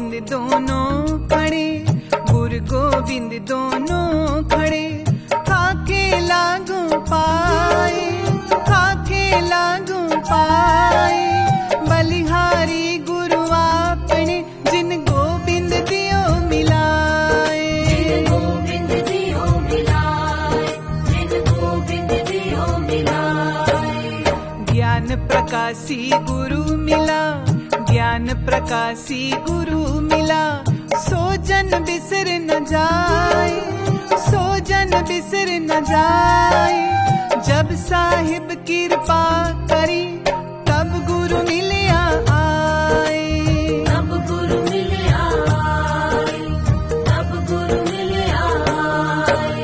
गोविंद दोनों खड़े, गुरु गोविंद दोनों खड़े, खाके लागू पाए, खाके लागू पाए। बलिहारी गुरु आपने जिन गोविंद दियो मिलाए, जिन गोविंद दियो मिलाए, जिन गोविंद दियो मिलाए। ज्ञान प्रकाशी गुरु मिला, ज्ञान प्रकाशी गुरु मिला, सो जन बिसर न जाए, सो जन बिसर न जाए। जब साहिब कृपा करी तब गुरु मिलिया आए, तब गुरु मिलिया आए, तब गुरु मिलिया आए।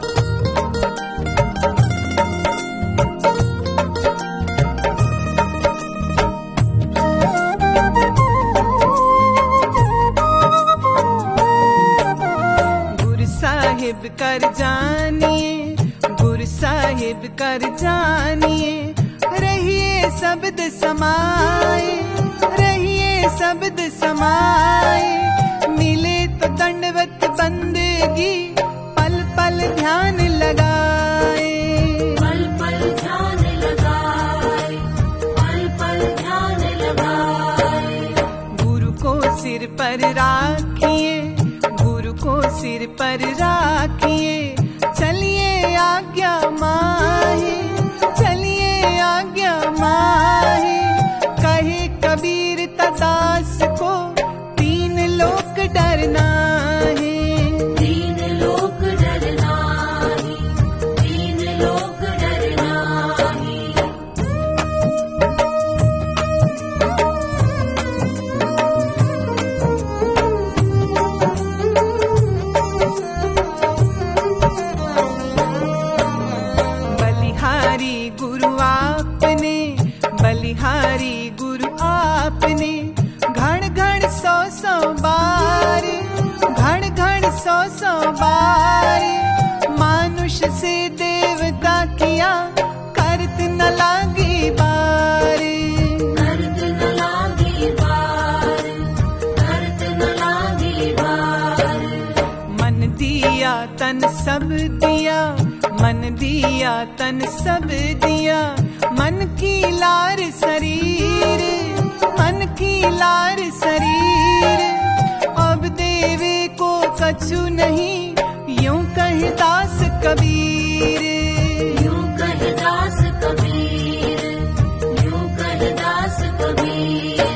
गुरु साहिब कर जानिए, गुरु साहिब कर जानिए। रहिए शब्द समाए, रहिए शब्द समाए। मिले तो दंडवत बंदगी, पल पल ध्यान लगाए, पल पल ध्यान लगाए, पल पल ध्यान लगाए। गुरु को सिर पर राखिए, गुरु को सिर पर राखिए। चलिए आज्ञा माहे, चलिए आज्ञा माहे। कहे कबीर तदास को तीन लोक डरना है, तीन लोक डरना ही, तीन लोक डरना ही। बलिहारी गुरु आपने, बलिहारी गुरु आपने। घण घण सौ सौ बार, घण घण सौ सौ बार। मानुष से देवता किया, करत न लागी बार। करत न लागी बार, करत न लागी बार। मन दिया तन सब दिया, मन दिया तन सब दिया। मन की लार शरीर, मन की लार शरीर। अब देवे को कछु नहीं, यूं कहे दास कबीर। यूं कहे दास कबीर, यूं कहे दास कबीर।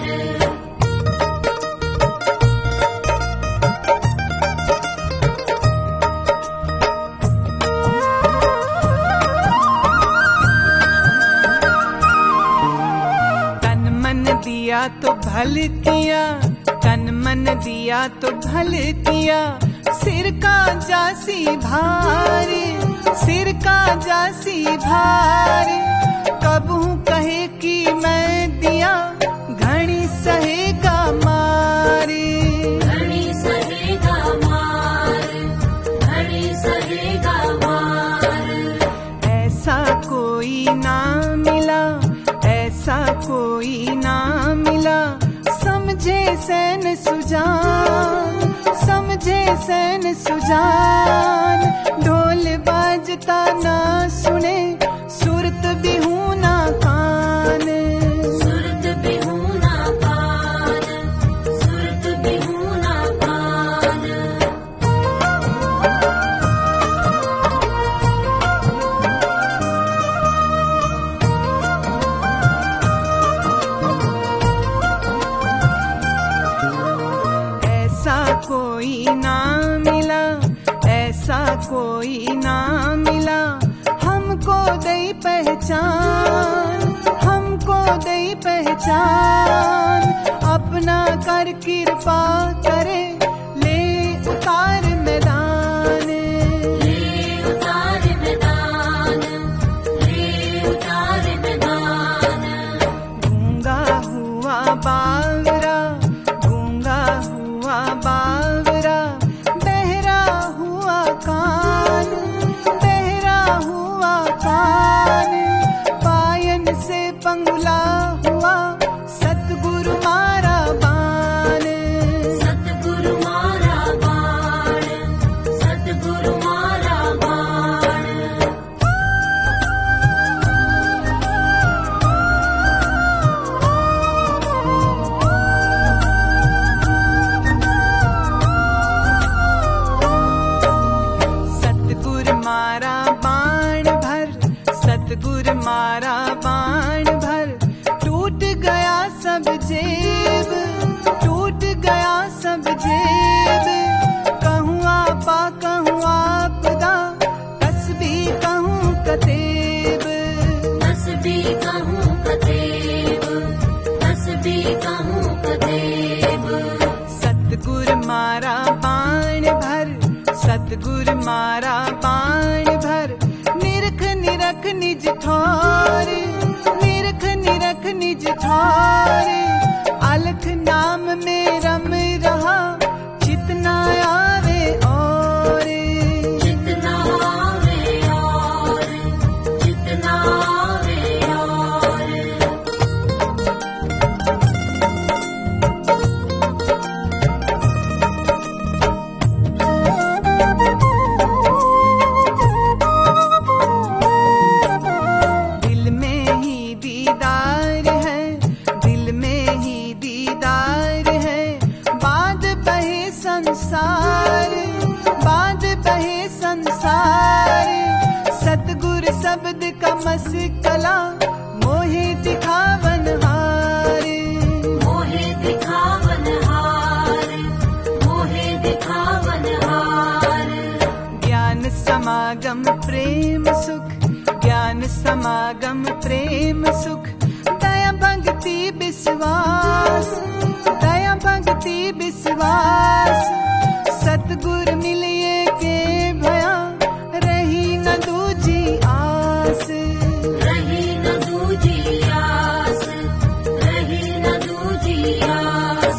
दिया तो भल किया, तन मन दिया तो भल किया। सिर का जासी भार, सिर का जासी भार। कबहू कहे कि मैं दिया, घड़ी सहेगा मार। घड़ी सहेगा मार, घड़ी सहेगा मार। ऐसा कोई ना मिला, ऐसा कोई ना मिला। समझे सैन सुजान, समझे सैन सुजान। ढोल बाजता ना सुने, सुरत बिहूना कान। सुरत बिहूना कान, सुरत बिहूना कान। ऐसा कोई ना मिला, ऐसा कोई ना मिला। हमको दे पहचान, हमको दे पहचान। अपना कर कृपा करे, ले उतार मैदान। ले उतार मैदान, ले उतार मैदान। गूंगा हुआ बावरा, गूंगा हुआ बावरा। बहरा हुआ कान, बहरा हुआ कान। पायन से पंगुला हुआ, सतगुरु मारा बान। मारा बाण भर, सतगुर मारा बाण भर। निरख निरख निज ठौर, निरख निरख निज ठौर। अलख नाम में रम रहा, जितना आवे और, जितना आवे और, जितना आवे और। दिल में ही दीदार है, दिल में ही दीदार है। बाद बहे संसार, बाद बहे संसार। सतगुर शब्द का मस्कला, मोहे दिखावन हार। मोहे दिखावन हार, मोहे दिखावन हार। ज्ञान समागम प्रेम सुख, ज्ञान समागम प्रेम सुख। दया भक्ति विश्वास, दया भक्ति विश्वास। सतगुर मिलिए के भया, रही न दूजी आस। रही न दूजी आस, रही न दूजी आस।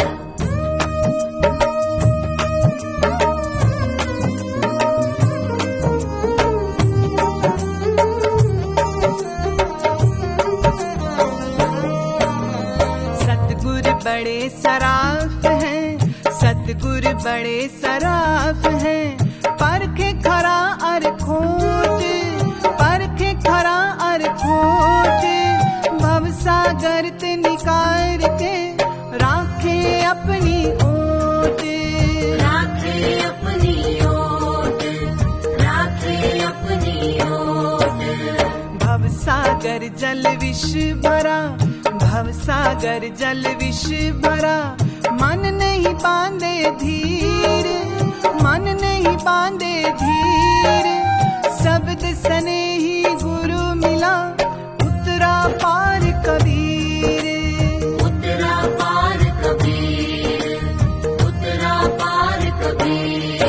सतगुर बड़े सराफ हैं, सतगुर बड़े सराफ हैं। परखे खरा अर खोट, परखे खरा अर खोट। भवसागर ते निकार के, राखे अपनी ओट। राखे अपनी ओट, राखे अपनी ओट। भवसागर जल विष भरा, भवसागर जल विष भरा। मन नहीं बांधे धीर, मन नहीं बांधे धीर। शब्द सने ही गुरु मिला, उतरा पार कबीर। उतरा पार कबीर, उतरा पार कबीर।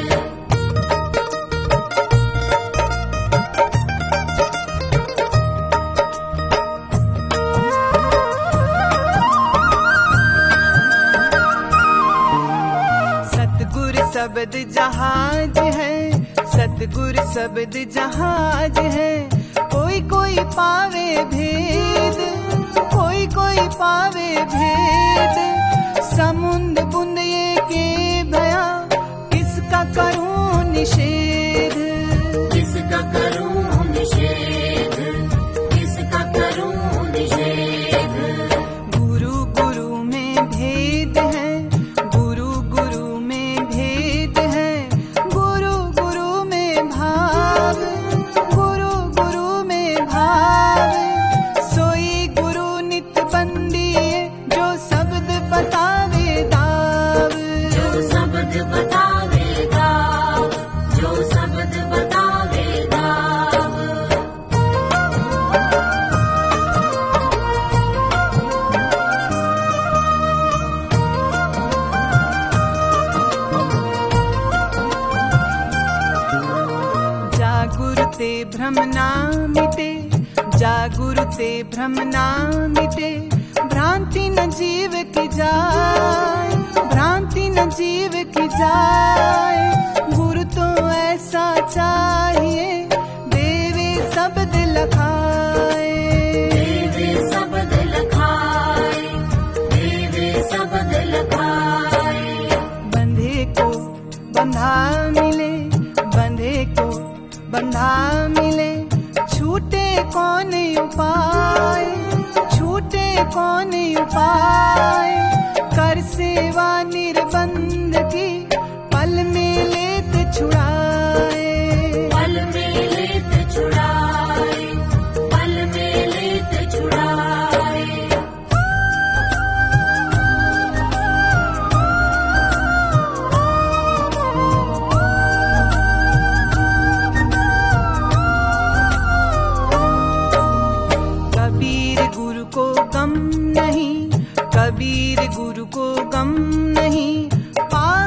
सतगुर शब्द जहाज है, सतगुर शब्द जहाज है। कोई कोई पावे भेद, कोई कोई पावे भेद। समुंद बुंद ये के भया, किसका करूं निषेध। किसका करूं निषेध, किसका करूं निषेध। गुरु गुरु में भेद है, गुरु गुरु में भेद है। गुरु गुरु में भाव, गुरु गुरु में भाव। सोई गुरु नित बंदिए, जो शब्द बतावे दाव। जो शब्द बतावे दाव, जो शब्द बतावे दाव। जागुरु ते भ्रम ना मिटे, जागुरु ते भ्रम ना मिटे। भ्रांति न जीव की जाए, भ्रांति न जीव की जाए। गुरु तो ऐसा चाहिए, देवे शब्द लखाए। देवे शब्द लखाए, देवे शब्द लखाए। बंधे को बंधा मिले, बंधे को बंधा मिले। छूटे कौन उपाय, छूटे कौन उपाय। कर सेवा निर्बंध की, पल में लेत छुड़ाए। पल में लेत छुड़ाए, पल में लेत छुड़ाए। कबीर गुरु को गम नहीं, पार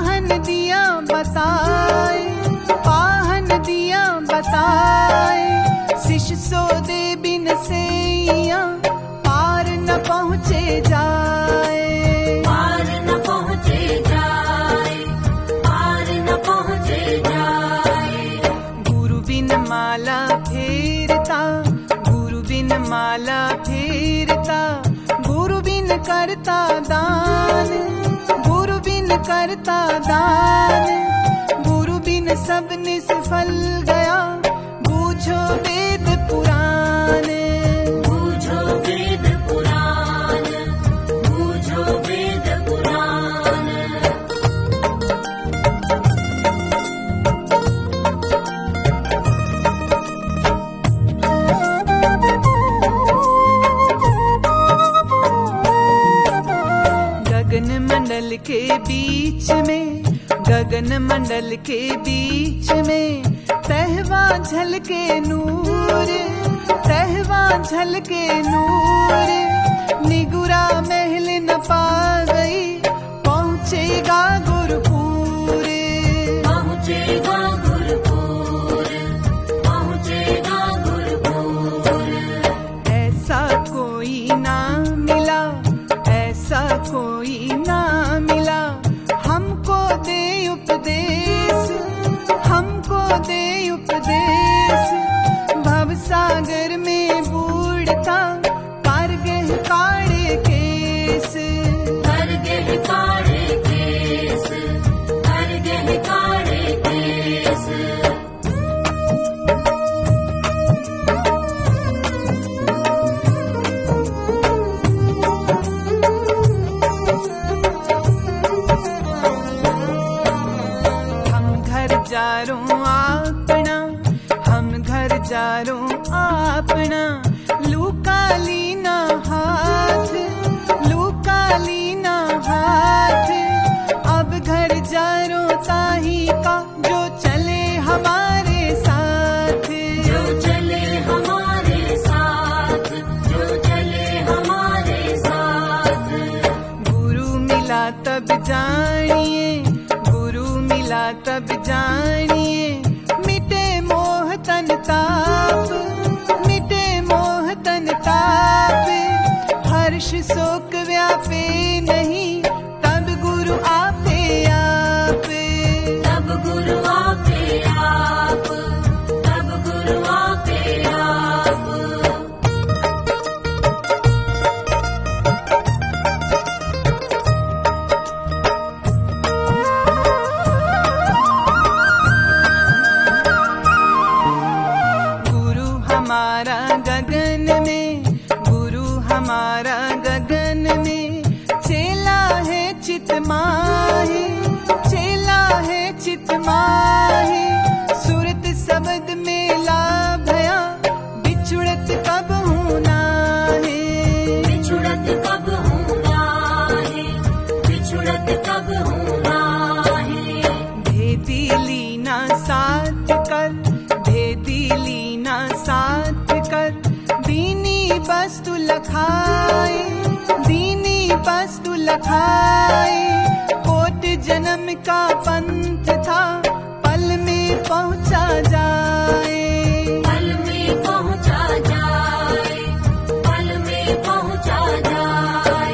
करता दान, गुरु बिन करता दान, गुरु बिन सब निष्फल गया, बूझो वेद पुराण, बूझो वेद पुराण, बूझो वेद पुराण। गगन मंडल के बीच में, गगन मंडल के बीच में तहवा झलके नूर, तहवा झलके नूर, निगुरा महल न पा गई, पहुँचेगा गुरुपुर, पहुँचेगा गुरुपुर, पहुँचेगा गुरुपुर। ऐसा कोई ना मिला, ऐसा कोई ना मिला, हमको दे उपदेश, हमको दे उपदेश, भवसागर में बूढ़ता कारगह काड़े केस, करगह काड़े केस, करगह काड़े केस। जारो आपना, हम घर जारो आपना, लूका लीना हाथ, लूका लीना हाथ, अब घर जारो ताही का जो चले हमारे साथ, जो चले हमारे साथ, जो चले हमारे साथ। गुरु मिला तब जानिए, गुरु मिला तब जानिए, मिटे मोह तन ताप, मिटे मोह तन ताप, हर्ष शोक व्यापे नहीं, तब गुरु आपे आप, तब गुरु आपे आप, तब गुरु आपे आप। हमारा गगन में, गुरु हमारा गगन में, चेला है चित माहे, चेला है चित माहे, सूरत शब्द में ला भया, बिछुड़त कब होना है, बिछुड़त कब होना है, बिछुड़त कब होना है। भेदी लीना साथ कर, भेदी लीना साथ कर, दीनी वस्तु लखाए, दीनी वस्तु लखाए, कोट जन्म का पंथ था, पल में पहुँचा जाए, पल में पहुँचा जाए, पल में पहुँचा जाए।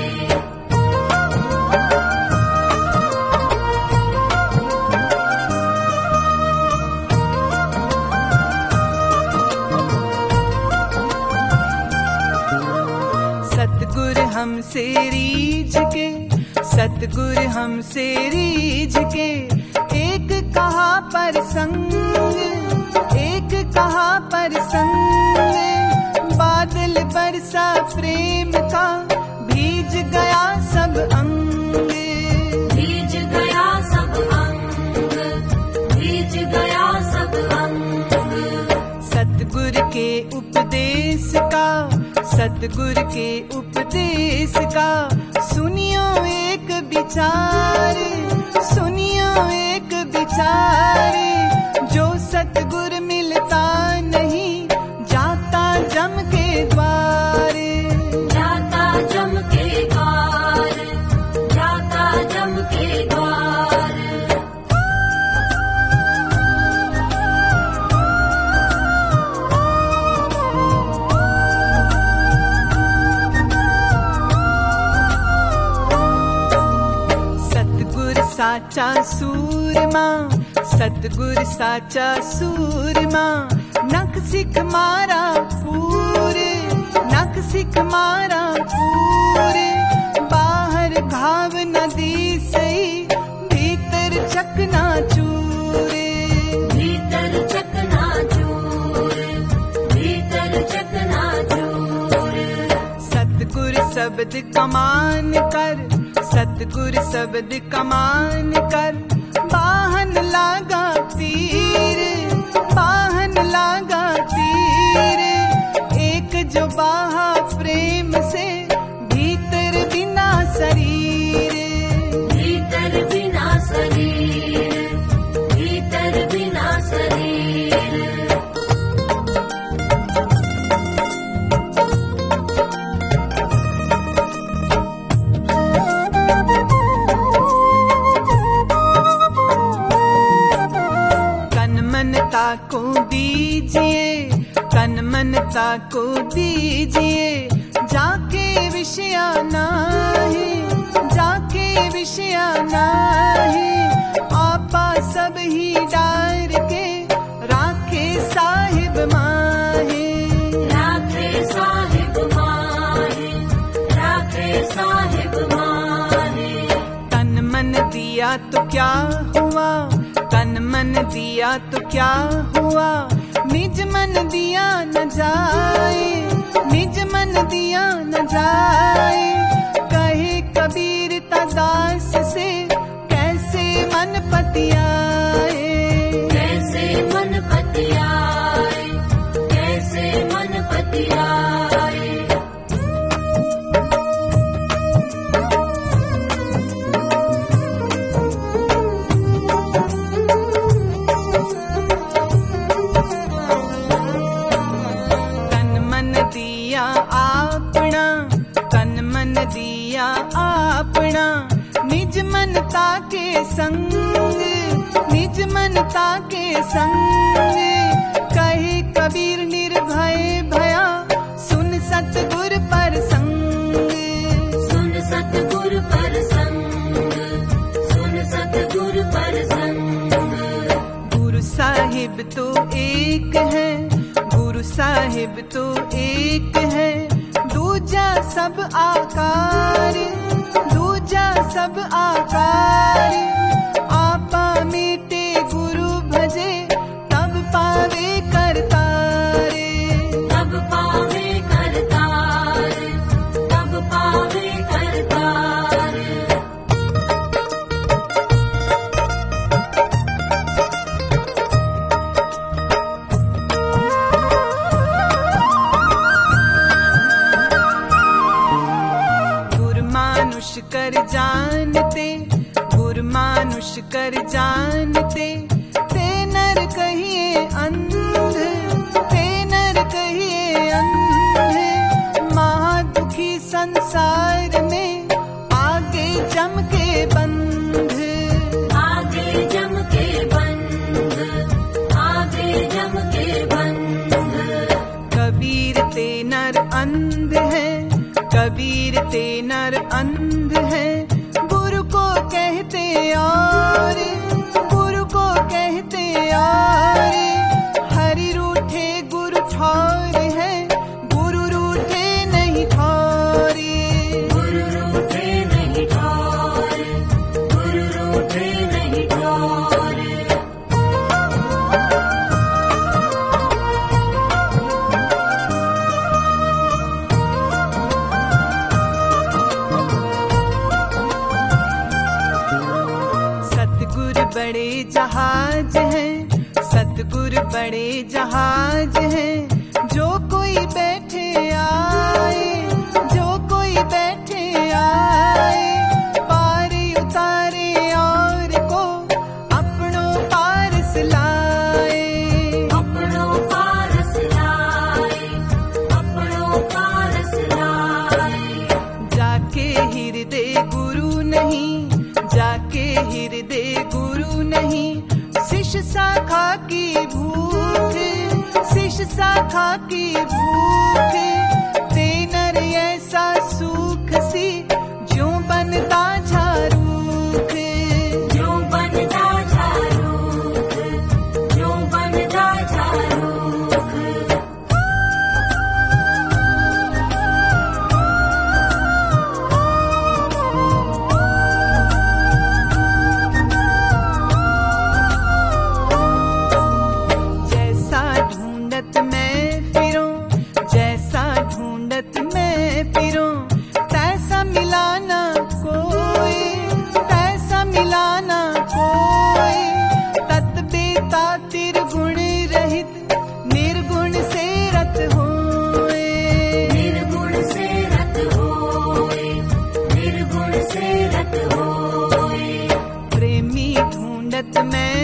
सतगुर हमसे रीझ के, सतगुर हमसे रीझ के, एक कहा पर संग, एक कहा पर संग, बादल बरसा प्रेम का, भीज गया सब अंग, भीज गया सब अंग, भीज गया सब अंग। सतगुर के उपदेश का, सतगुर के उपदेश का, सुनियो एक विचार, सुनियो एक विचार, जो सतगुर मिलता नहीं, जाता जम के द्वार, जाता जम के द्वार, जाता जम के द्वार। साचा सूरमा, सतगुर साचा सूरमा, नख सिख मारा पूरे, नख सिख मारा पूरे, पर घाव नदी सही भीतर चकना चूरे, भीतर चकना चूर, भीतर चकना चूर। सतगुर शब्द कमान कर, सतगुर शब्द कमान कर, बाहन लागा तीर, बाहन लागा तीर। एक जो बाहा प्रेम से भीतर बिना शरीर, भीतर बिना शरीर, भीतर बिना शरीर। को दीजिए, तन मन को दीजिए, जाके विषया नाहि, जाके विषया नाहि। आपा सब ही डार के राखे साहिब माहे, राखे साहिब माहे, राखे साहिब माहे। तन मन दिया तो क्या हुआ, तन मन दिया तो क्या हुआ, निज मन दिया न जाए, निज मन दिया न जाए। कहे कबीर दास से कैसे मन पतियाए, कैसे मन पतियाए, कैसे मन पतियाए। दिया आपना, निज मनता के संग, निज मनता के संग। कहे कबीर निर्भय भया, सुन सतगुर पर संग, सुन सतगुर पर संग, सुन सतगुर पर संग। गुरु साहिब तो एक है, गुरु साहिब तो एक है, दूजा सब आकार, दूजा सब आकार। आपा मीटे गुरु भजे, तब पावे करतारे, तब पावे करतारे, तब पावे करतारे। कर जानते, गुर मानुष कर जानते, ते नर कहिए अंध, ते नर कहिए अंध। महा दुखी संसार में आगे जम के बंध, आगे जम के बंध, आगे जम के बंध। कबीर ते नर अंध है, कबीर ते नर अंध है, गुरु को कहते और, गुरु को कहते और। हरि रूठे गुरु ठौर है, गुरु रूठे नहीं ठौरी, गुरु रूठे नहीं ठौर, गुरु रूठे नहीं ठौर। बड़े जहाज हैं, सतगुर बड़े जहाज हैं। जो कोई बैठे आए, जो कोई बैठे आए, पार उतारे और को अपनों पारस लाए, अपनों पारस लाए, अपनों पारस लाए। जाके हृदय गुरु नहीं, जाके हृदय गुरु नहीं, शिष्य शाखा की भूख, शिष्य शाखा की भूख। ते नर ऐसा सुख सी ज्यों बनता झारूख, ज्यों बनता झारूख, ज्यों बनता झारूख। मिलत में